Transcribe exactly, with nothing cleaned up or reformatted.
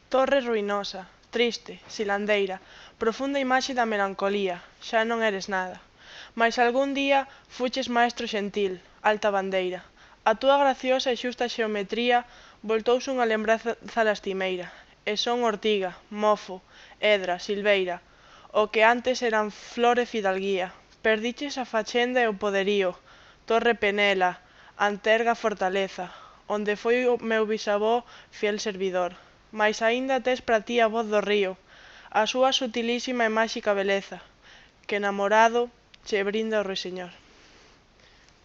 Torre ruinosa, triste, silandeira, profunda imaxe da melancolía, xa non eres nada. Mais algún día fuches maestro xentil, alta bandeira. A túa graciosa e xusta xeometría voltouse unha lembranza lastimeira, e son ortiga, mofo, edra, silveira, o que antes eran flor e fidalguía. Perdiches a fachenda e o poderío, Torre Penela, anterga fortaleza, onde foi o meu bisavó fiel servidor. Mais aínda tes pra ti a voz do río, a súa sutilísima e máxica beleza, que namorado che brinda o ruiseñor.